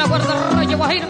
Guardarraya, Guajira.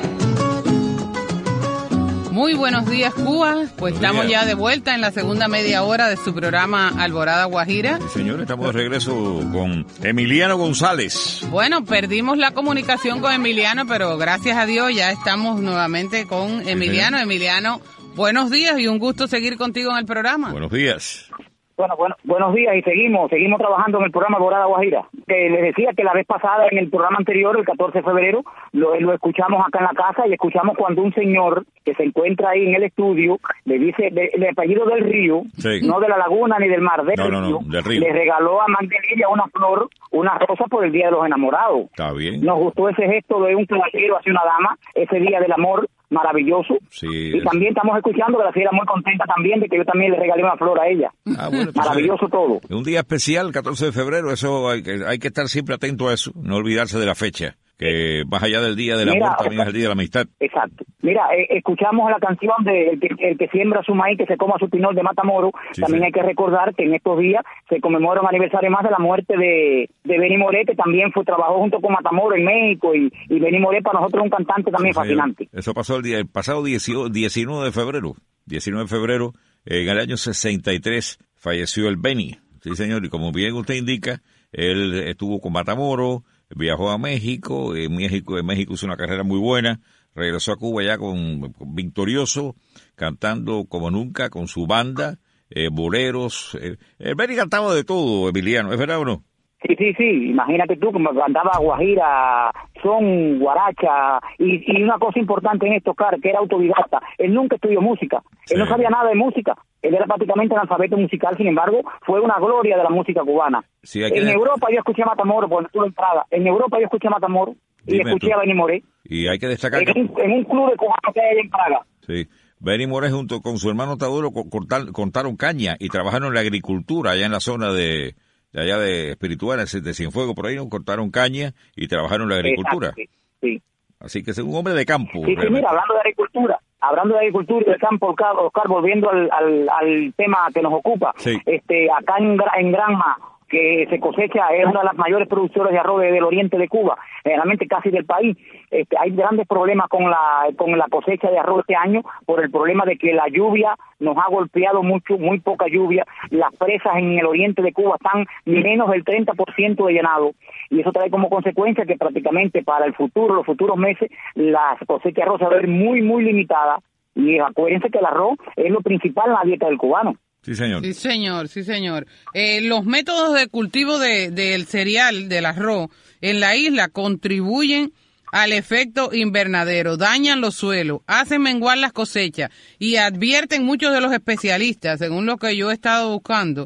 Muy buenos días, Cuba. Pues estamos ya de vuelta en la segunda media hora de su programa Alborada Guajira. Sí, señor, estamos de regreso con Emiliano González. Bueno, perdimos la comunicación con Emiliano, pero gracias a Dios ya estamos nuevamente con Emiliano. Sí, Emiliano, buenos días y un gusto seguir contigo en el programa. Buenos días. Bueno, buenos días y seguimos trabajando en el programa Alborada Guajira. Les decía que la vez pasada, en el programa anterior, el 14 de febrero, lo escuchamos acá en la casa y escuchamos cuando un señor que se encuentra ahí en el estudio, le dice, el apellido del río, sí, no de la laguna ni del mar, del río, le regaló a Mandelilla una flor, una rosa por el Día de los Enamorados. Está bien. Nos gustó ese gesto de un caballero hacia una dama, ese Día del Amor maravilloso. Sí, y también estamos escuchando que la señora muy contenta también de que yo también le regalé una flor a ella. Bueno, maravilloso todo. Es un día especial, el 14 de febrero, eso hay que estar siempre atento a eso, no olvidarse de la fecha, que más allá del Día del Amor también es el Día de la Amistad. Exacto. Mira, escuchamos la canción de el que siembra su maíz, que se coma su pinol de Matamoros. Sí, también sí, hay que recordar que en estos días se conmemora un aniversario más de la muerte de Benny Moré, que también trabajó junto con Matamoros en México, y Benny Moré para nosotros es un cantante también fascinante. Eso pasó el pasado 19 de febrero. 19 de febrero, en el año 63, falleció el Benny. Sí, señor, y como bien usted indica, él estuvo con Matamoros, viajó a México, en México hizo una carrera muy buena, regresó a Cuba ya victorioso, cantando como nunca con su banda, boleros. El Benny cantaba de todo, Emiliano, ¿es verdad o no? Sí, imagínate tú, como cantaba guajira, son, guaracha, y una cosa importante en esto, Car, que era autodidacta. Él nunca estudió música, él no sabía nada de música, él era prácticamente analfabeto musical, sin embargo, fue una gloria de la música cubana. Sí, en Europa yo escuché a Matamoros, cuando estuve en Praga, en Europa yo escuché a Matamoros, y escuché a Benny Moré. Y hay que destacar en un club de cubanos que hay en Praga. Sí. Benny Moré junto con su hermano Taduro cortaron caña y trabajaron en la agricultura allá en la zona de allá de Espirituales, de Cienfuegos, por ahí, ¿no? Cortaron caña y trabajaron en la agricultura. Exacto, sí. Así que es un hombre de campo. Sí, mira, hablando de agricultura y de campo, Oscar, volviendo al tema que nos ocupa, sí, acá en Granma, que se cosecha, es una de las mayores productoras de arroz del oriente de Cuba, generalmente casi del país. Hay grandes problemas con la cosecha de arroz este año por el problema de que la lluvia nos ha golpeado mucho, muy poca lluvia. Las presas en el oriente de Cuba están menos del 30% de llenado, y eso trae como consecuencia que prácticamente para los futuros meses, la cosecha de arroz se va a ver muy, muy limitada. Y acuérdense que el arroz es lo principal en la dieta del cubano. Sí, señor. Sí, señor. Los métodos de cultivo del cereal, del arroz, en la isla contribuyen al efecto invernadero, dañan los suelos, hacen menguar las cosechas y advierten muchos de los especialistas, según lo que yo he estado buscando.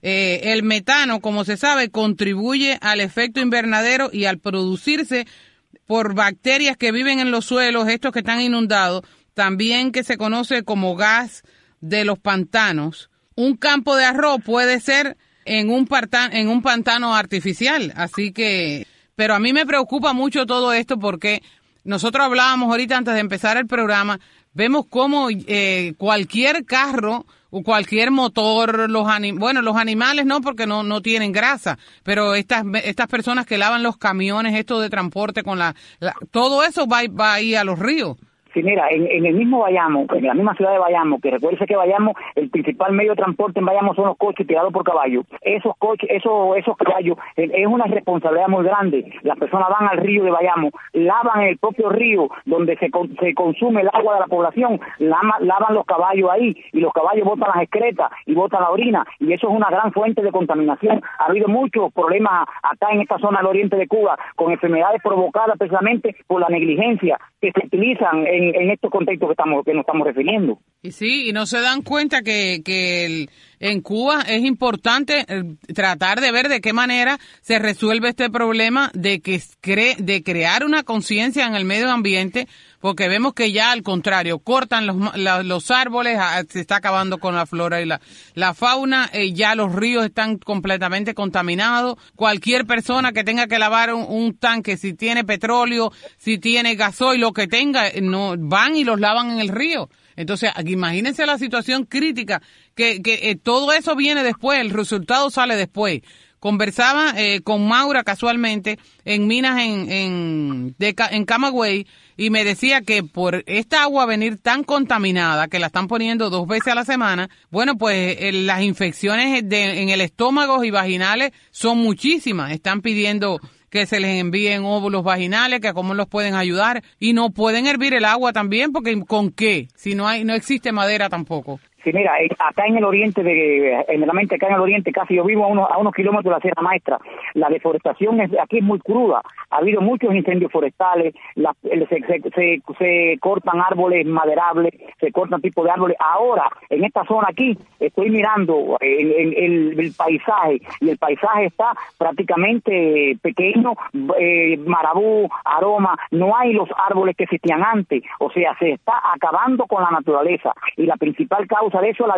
El metano, como se sabe, contribuye al efecto invernadero y al producirse por bacterias que viven en los suelos, estos que están inundados, también que se conoce como gas de los pantanos. Un campo de arroz puede ser en un pantano artificial, así que, pero a mí me preocupa mucho todo esto porque nosotros hablábamos ahorita antes de empezar el programa, vemos cómo cualquier carro o cualquier motor, los animales no, porque no tienen grasa, pero estas personas que lavan los camiones, esto de transporte con todo eso va ahí a los ríos. Sí, mira, en el mismo Bayamo, en la misma ciudad de Bayamo, que recuerde que Bayamo, el principal medio de transporte en Bayamo son los coches tirados por caballos. Esos caballos, es una responsabilidad muy grande. Las personas van al río de Bayamo, lavan el propio río donde se consume el agua de la población, lavan los caballos ahí, y los caballos botan las excretas y botan la orina, y eso es una gran fuente de contaminación. Ha habido muchos problemas acá en esta zona del oriente de Cuba, con enfermedades provocadas precisamente por la negligencia que se utilizan en estos contextos que nos estamos refiriendo. Y sí, y no se dan cuenta que en Cuba es importante tratar de ver de qué manera se resuelve este problema de crear una conciencia en el medio ambiente, porque vemos que ya al contrario, cortan los árboles, se está acabando con la flora y la fauna, ya los ríos están completamente contaminados. Cualquier persona que tenga que lavar un tanque, si tiene petróleo, si tiene gasoil, lo que tenga, no van y los lavan en el río. Entonces, imagínense la situación crítica, que todo eso viene después, el resultado sale después. Conversaba con Maura casualmente en minas en Camagüey y me decía que por esta agua venir tan contaminada, que la están poniendo 2 veces a la semana, bueno, pues las infecciones en el estómago y vaginales son muchísimas. Están pidiendo que se les envíen óvulos vaginales, que cómo los pueden ayudar, y no pueden hervir el agua también, porque ¿con qué? Si no existe madera tampoco. Sí, mira, acá en el oriente, generalmente acá en el oriente, casi yo vivo a unos kilómetros de la Sierra Maestra, la deforestación aquí es muy cruda, ha habido muchos incendios forestales, se cortan árboles maderables, se cortan tipos de árboles. Ahora, en esta zona aquí, estoy mirando el paisaje, y el paisaje está prácticamente pequeño, marabú, aroma, no hay los árboles que existían antes, o sea, se está acabando con la naturaleza, y la principal causa de eso es la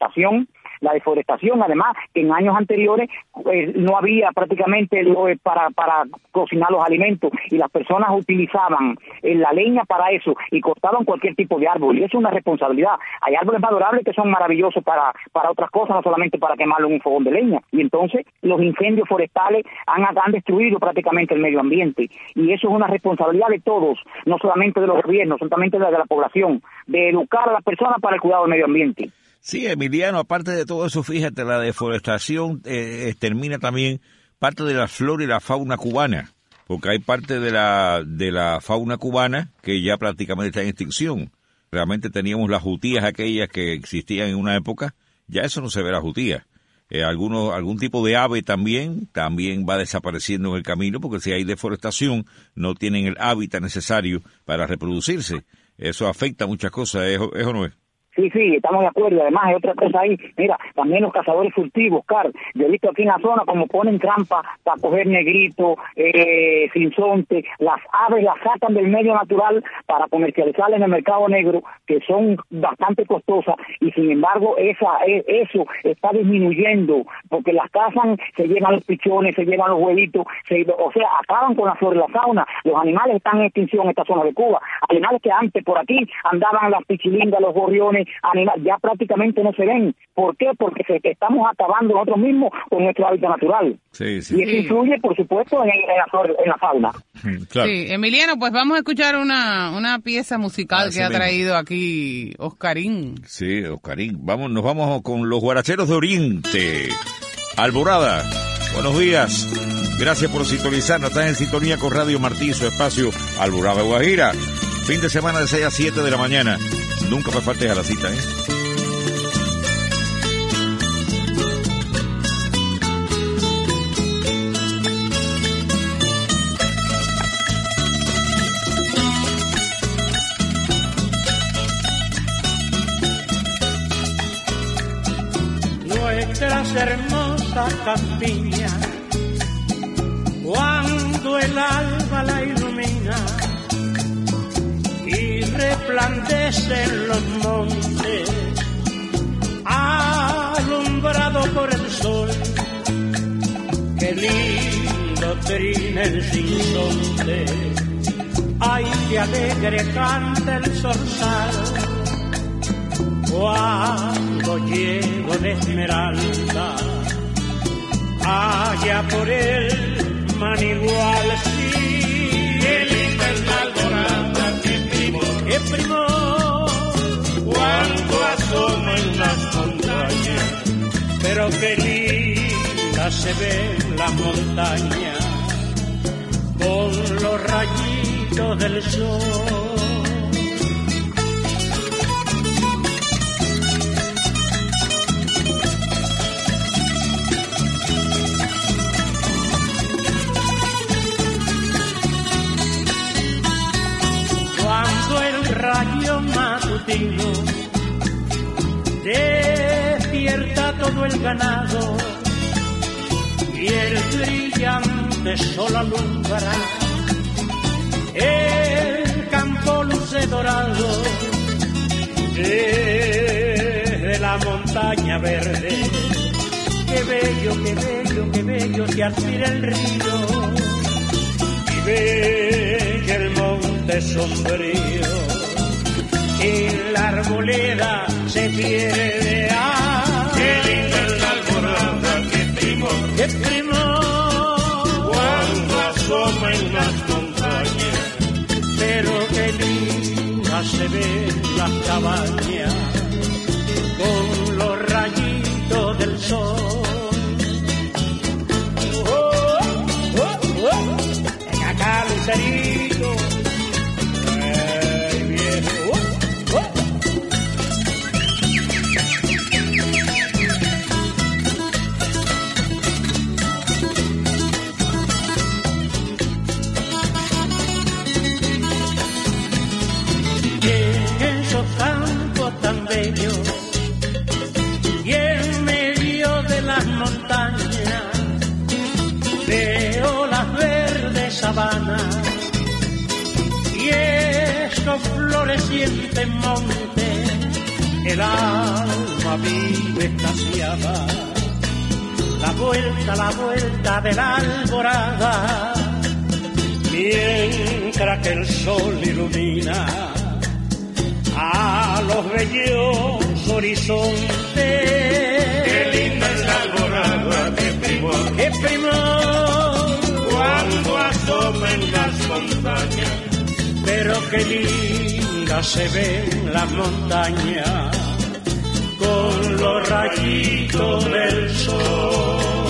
deforestación, además que en años anteriores no había prácticamente para cocinar los alimentos, y las personas utilizaban la leña para eso y cortaban cualquier tipo de árbol, y eso es una responsabilidad. Hay árboles maduраbles que son maravillosos para otras cosas, no solamente para quemarlo en un fogón de leña, y entonces los incendios forestales han destruido prácticamente el medio ambiente, y eso es una responsabilidad de todos, no solamente de los gobiernos, solamente de la población, de educar a las personas para el cuidado del medio ambiente. Sí, Emiliano, aparte de todo eso, fíjate, la deforestación termina también parte de la flora y la fauna cubana, porque hay parte de la fauna cubana que ya prácticamente está en extinción. Realmente teníamos las jutías aquellas que existían en una época, ya eso no se ve, las jutías. Algún tipo de ave también va desapareciendo en el camino, porque si hay deforestación no tienen el hábitat necesario para reproducirse. Eso afecta a muchas cosas, ¿eso no es? Sí, estamos de acuerdo. Además, hay otra cosa ahí. Mira, también los cazadores furtivos, Carl. Yo he visto aquí en la zona como ponen trampas para coger negrito, sinsonte. Las aves las sacan del medio natural para comercializarlas en el mercado negro, que son bastante costosas, y sin embargo eso está disminuyendo, porque las cazan, se llevan los pichones, se llevan los huevitos, o sea, acaban con la flora y la fauna. Los animales están en extinción en esta zona de Cuba. Animales que antes por aquí andaban las pichilingas, los gorriones, animales, ya prácticamente no se ven. ¿Por qué? Porque estamos acabando nosotros mismos con nuestro hábitat natural. Sí. Y eso influye, por supuesto, en la fauna. Claro. Sí, Emiliano, pues vamos a escuchar una pieza musical que ha traído aquí Oscarín. Sí, Oscarín. Nos vamos con los guaracheros de Oriente. Alborada, buenos días. Gracias por sintonizarnos. Estás en sintonía con Radio Martí, su espacio Alborada Guajira. Fin de semana de 6 a 7 de la mañana. Nunca me faltes a la cita, Nuestras hermosas campiñas, cuando el alba la ilumina y resplandecen los montes, alumbrado por el sol, qué lindo trina el sinsonte, ay, qué alegre canta el zorzal, cuando llego de Esmeralda, allá por el Manigual, sí, qué linda es la alborada, qué primor, cuando asoma en las montañas, pero qué linda se ven las montañas con los rayitos del sol. Rayo matutino despierta todo el ganado y el brillante sol alumbra el campo luce dorado desde la montaña verde. Qué bello, qué bello, qué bello se aspira el río y ve el monte sombrío. En la arboleda se pierde. ¡Qué linda es la alborada! ¡Qué primor! ¡Qué primor! asoma en las montañas, pero qué lindas se ven las cabañas con los rayitos del sol. Ven acá, Lucerito. Ay, viejo. Tan bello y en medio de las montañas veo las verdes sabanas y esos florecientes montes, el alma vive extasiada, la vuelta de la alborada, mientras que el sol ilumina a los bellos horizontes. Qué linda es la alborada, qué primor, cuando asoma en las montañas, pero qué linda se ven las montañas con los rayitos del sol.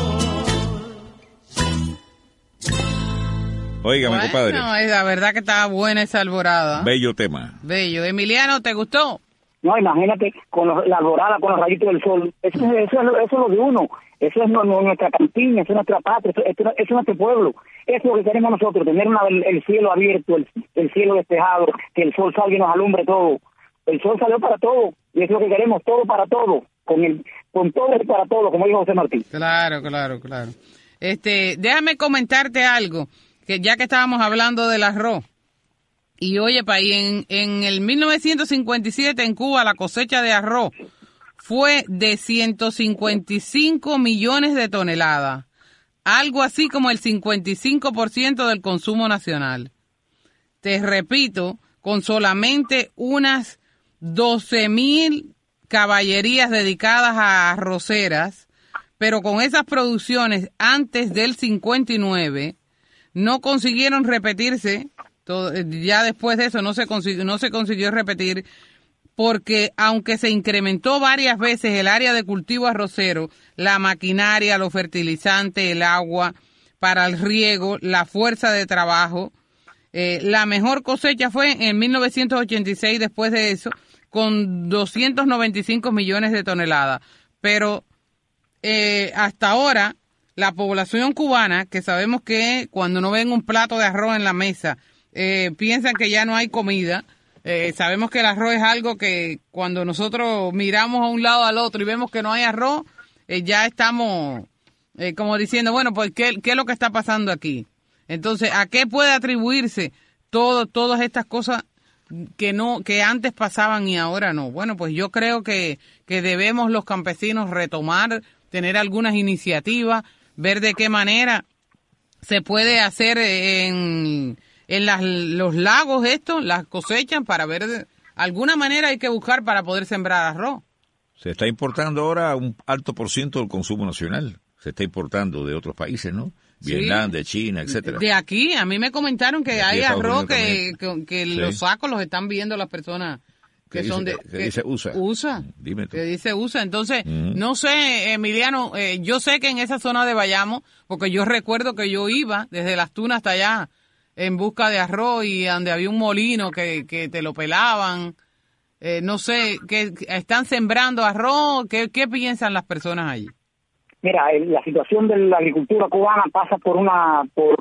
Óigame, bueno, compadre. No, la verdad que estaba buena esa alborada. Bello tema. Bello. Emiliano, ¿te gustó? No, imagínate, con la alborada, con los rayitos del sol. Eso es lo de uno. Eso es nuestra campiña, eso es nuestra patria, eso es nuestro pueblo. Eso es lo que queremos nosotros, tener el cielo abierto, el cielo despejado, que el sol salga y nos alumbre todo. El sol salió para todo, y es lo que queremos, todo para todo, con todo y para todo, como dijo José Martí. Claro. Déjame comentarte algo, que ya que estábamos hablando del arroz. Y oye, país, en el 1957 en Cuba la cosecha de arroz fue de 155 millones de toneladas, algo así como el 55% del consumo nacional. Te repito, con solamente unas 12,000 caballerías dedicadas a arroceras, pero con esas producciones antes del 59 no consiguieron repetirse. Ya después de eso no se consiguió repetir, porque aunque se incrementó varias veces el área de cultivo arrocero, la maquinaria, los fertilizantes, el agua para el riego, la fuerza de trabajo, la mejor cosecha fue en 1986 después de eso, con 295 millones de toneladas. Pero hasta ahora, la población cubana, que sabemos que cuando no ven un plato de arroz en la mesa, piensan que ya no hay comida. Sabemos que el arroz es algo que cuando nosotros miramos a un lado al otro y vemos que no hay arroz, ya estamos como diciendo, bueno, pues ¿qué es lo que está pasando aquí? Entonces, ¿a qué puede atribuirse todas estas cosas que antes pasaban y ahora no? Bueno, pues yo creo que debemos los campesinos retomar, tener algunas iniciativas, ver de qué manera se puede hacer en los lagos las cosechan, para ver de alguna manera hay que buscar para poder sembrar arroz. Se está importando ahora un alto por ciento del consumo nacional. Se está importando de otros países, ¿no? Vietnam, de China, etcétera. De aquí, a mí me comentaron que hay arroz que los sacos los están viendo las personas que son de... Que dice USA. USA. Dime tú. Que dice USA. Entonces, no sé, Emiliano, yo sé que en esa zona de Bayamo, porque yo recuerdo que yo iba desde Las Tunas hasta allá en busca de arroz y donde había un molino que te lo pelaban. No sé, que están sembrando arroz. ¿Qué piensan las personas allí? Mira, la situación de la agricultura cubana pasa por una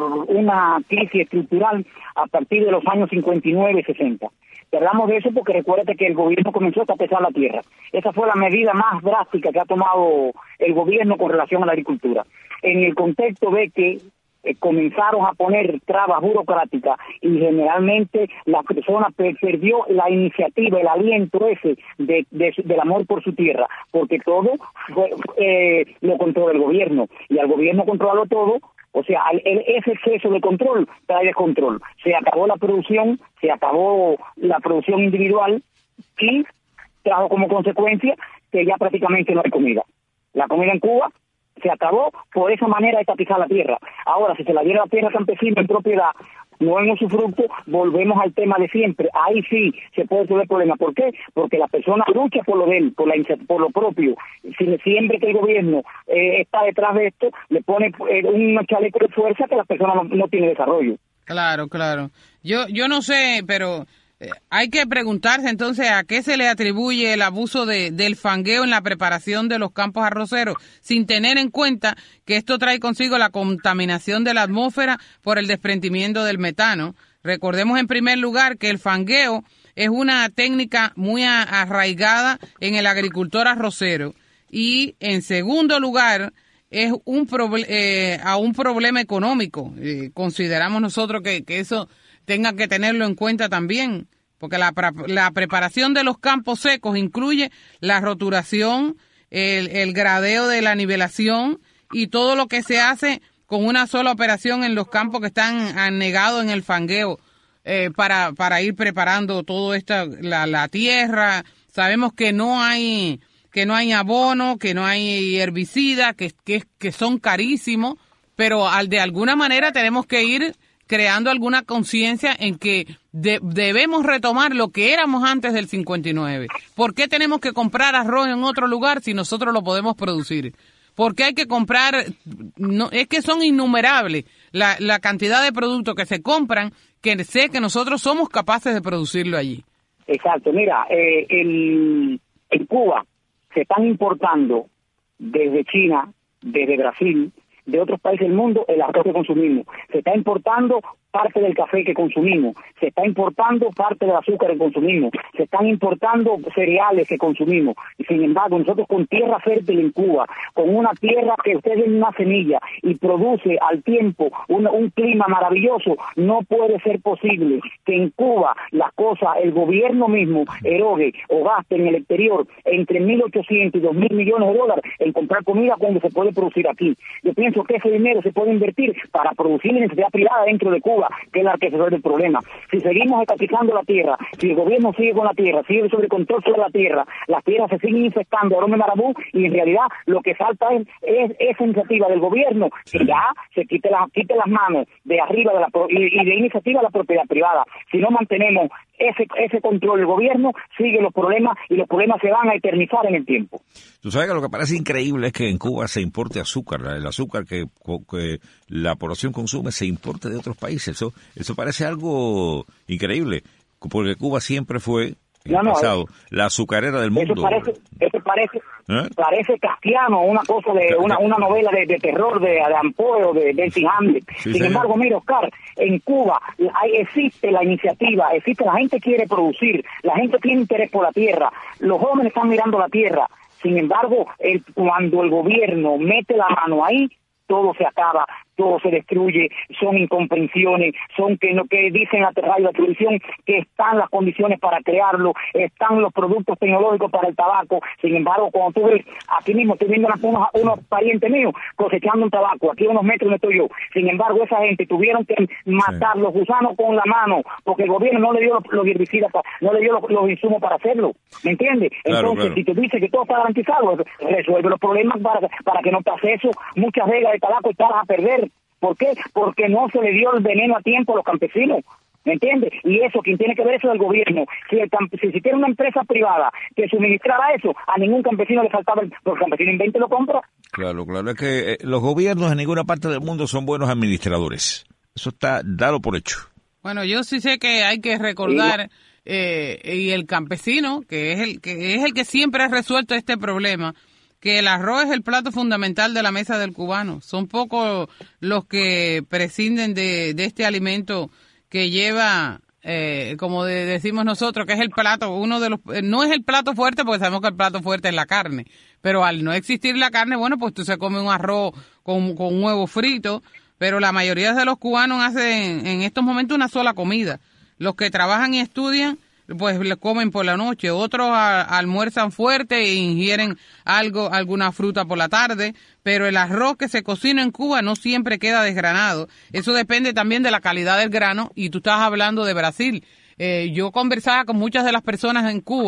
crisis estructural a partir de los años 59 y 60. Te hablamos de eso porque recuérdate que el gobierno comenzó a tapizar la tierra. Esa fue la medida más drástica que ha tomado el gobierno con relación a la agricultura. En el contexto de que comenzaron a poner trabas burocráticas y generalmente la persona perdió la iniciativa, el aliento ese del amor por su tierra, porque todo lo controla el gobierno, y al gobierno controlarlo todo, o sea, ese exceso de control trae descontrol. Se acabó la producción individual y trajo como consecuencia que ya prácticamente no hay comida. La comida en Cuba se acabó por esa manera de tapizar la tierra. Ahora, si se la diera la tierra campesina en propiedad, no en usufructo, volvemos al tema de siempre. Ahí sí se puede resolver el problema. ¿Por qué? Porque la persona lucha por lo de él, por lo propio. Siempre que el gobierno está detrás de esto, le pone un chaleco de fuerza que la persona no tiene desarrollo. Claro. Yo no sé, pero hay que preguntarse entonces a qué se le atribuye el abuso del fangueo en la preparación de los campos arroceros, sin tener en cuenta que esto trae consigo la contaminación de la atmósfera por el desprendimiento del metano. Recordemos en primer lugar que el fangueo es una técnica muy arraigada en el agricultor arrocero y en segundo lugar es un problema económico. Consideramos nosotros que eso tenga que tenerlo en cuenta también, porque la preparación de los campos secos incluye la roturación, el gradeo de la nivelación y todo lo que se hace con una sola operación en los campos que están anegados en el fangueo para ir preparando todo esto, la tierra. Sabemos que no hay abono, que no hay herbicida, que son carísimos, pero de alguna manera tenemos que ir creando alguna conciencia en que debemos retomar lo que éramos antes del 59. ¿Por qué tenemos que comprar arroz en otro lugar si nosotros lo podemos producir? ¿Por qué hay que comprar? No, es que son innumerables la cantidad de productos que se compran, que sé que nosotros somos capaces de producirlo allí. Exacto. Mira, en Cuba se están importando desde China, desde Brasil, de otros países del mundo, el arroz que consumimos. Se está importando parte del café que consumimos, se está importando parte del azúcar que consumimos, se están importando cereales que consumimos. Y sin embargo, nosotros con tierra fértil en Cuba, con una tierra que usted ve en una semilla y produce al tiempo un clima maravilloso, no puede ser posible que en Cuba las cosas, el gobierno mismo erogue o gaste en el exterior entre 1.800 y 2.000 millones de dólares en comprar comida cuando se puede producir aquí. Yo pienso que ese dinero se puede invertir para producir necesidad privada dentro de Cuba, que es la que resuelve el problema. Si seguimos estatizando la tierra, si el gobierno sigue con la tierra, sigue sobre control sobre la tierra, las tierras se siguen infectando aroma marabú, y en realidad lo que falta es esa iniciativa del gobierno, que ya se quite las manos de arriba y de iniciativa a la propiedad privada. Si no mantenemos ese control del gobierno, siguen los problemas y los problemas se van a eternizar en el tiempo. Tú sabes que lo que parece increíble es que en Cuba se importe azúcar, el azúcar que la población consume se importe de otros países. Eso parece algo increíble, porque Cuba siempre fue en el pasado la azucarera del mundo. Eso parece kafkiano, una cosa de una novela de terror de Allan Poe o de Delcy Hamlet. Sin embargo, mira, Oscar, en Cuba existe la iniciativa, la gente quiere producir, la gente tiene interés por la tierra, los jóvenes están mirando la tierra. Sin embargo, cuando el gobierno mete la mano ahí, todo se acaba, todo se destruye, son incomprensiones, son que dicen la radio y la televisión que están las condiciones para crearlo, están los productos tecnológicos para el tabaco. Sin embargo, cuando tú ves, aquí mismo estoy viendo unos parientes míos cosechando un tabaco, aquí a unos metros donde estoy yo. Sin embargo, esa gente tuvieron que matar los gusanos con la mano, porque el gobierno no le dio los herbicidas, no le dio los insumos para hacerlo, ¿me entiendes? Entonces, si tú dices que todo está garantizado, resuelve los problemas para que no pase eso. Muchas vegas de tabaco están a perder. ¿Por qué? Porque no se le dio el veneno a tiempo a los campesinos, ¿me entiendes? Y eso, quien tiene que ver eso es el gobierno. Si tiene una empresa privada que suministrara eso, a ningún campesino le faltaba, los campesinos inventen lo compra. Claro, es que los gobiernos en ninguna parte del mundo son buenos administradores. Eso está dado por hecho. Bueno, yo sí sé que hay que recordar, y el campesino, que es el que siempre ha resuelto este problema, que el arroz es el plato fundamental de la mesa del cubano. Son pocos los que prescinden de este alimento que lleva, como decimos nosotros, que es el plato, no es el plato fuerte, porque sabemos que el plato fuerte es la carne, pero al no existir la carne, bueno, pues tú se come un arroz con un huevo frito, pero la mayoría de los cubanos hacen en estos momentos una sola comida. Los que trabajan y estudian, pues le comen por la noche, otros almuerzan fuerte e ingieren alguna fruta por la tarde, pero el arroz que se cocina en Cuba no siempre queda desgranado. Eso depende también de la calidad del grano, y tú estás hablando de Brasil. Yo conversaba con muchas de las personas en Cuba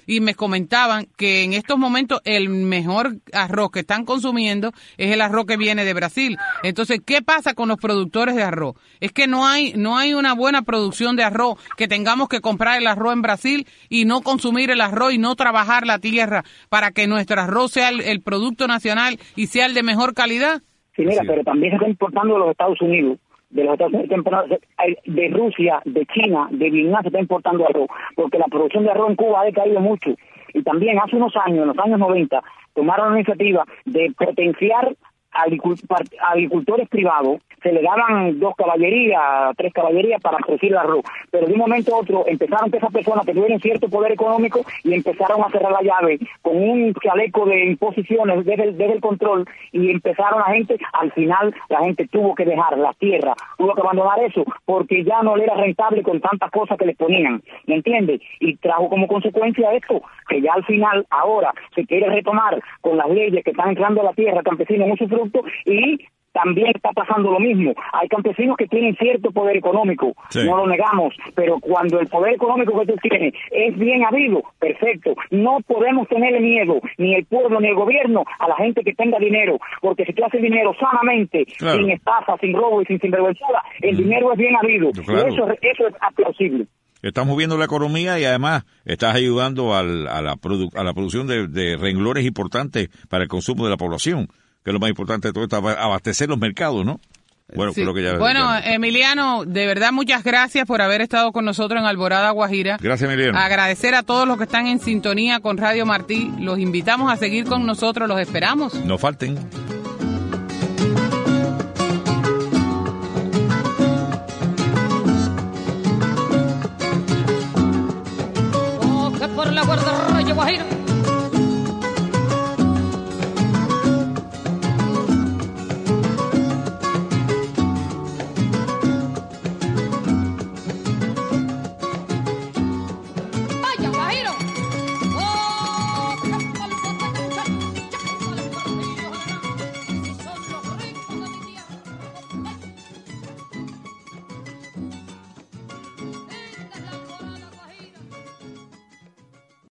y me comentaban que en estos momentos el mejor arroz que están consumiendo es el arroz que viene de Brasil. Entonces, ¿qué pasa con los productores de arroz? Es que no hay una buena producción de arroz, que tengamos que comprar el arroz en Brasil y no consumir el arroz y no trabajar la tierra para que nuestro arroz sea el producto nacional y sea el de mejor calidad. Sí, mira, pero también se está importando de los Estados Unidos. De Rusia, de China, de Vietnam se está importando arroz, porque la producción de arroz en Cuba ha decaído mucho. Y también hace unos años, en los años 90, tomaron la iniciativa de potenciar agricultores privados, se le daban 2 caballerías, 3 caballerías para producir el arroz, pero de un momento a otro empezaron que esas personas que tuvieron cierto poder económico y empezaron a cerrar la llave con un chaleco de imposiciones desde el control, y empezaron la gente, al final la gente tuvo que dejar la tierra, tuvo que abandonar eso porque ya no le era rentable con tantas cosas que les ponían, ¿me entiendes? Y trajo como consecuencia esto, que ya al final ahora se quiere retomar con las leyes que están entrando a la tierra campesina en usufructo, y también está pasando lo mismo. Hay campesinos que tienen cierto poder económico, sí, no lo negamos, pero cuando el poder económico que tú tienes es bien habido, perfecto. No podemos tenerle miedo, ni el pueblo ni el gobierno, a la gente que tenga dinero, porque si tú haces dinero sanamente, claro, sin estafa, sin robo y sin sinvergüenzura, el dinero es bien habido. Claro. Y eso es plausible. Estamos viendo la economía y además estás ayudando a la producción de renglones importantes para el consumo de la población, que es lo más importante de todo esto, abastecer los mercados, ¿no? Bueno, sí. Bueno, Emiliano, de verdad muchas gracias por haber estado con nosotros en Alborada Guajira. Gracias, Emiliano. Agradecer a todos los que están en sintonía con Radio Martí. Los invitamos a seguir con nosotros, los esperamos. No falten.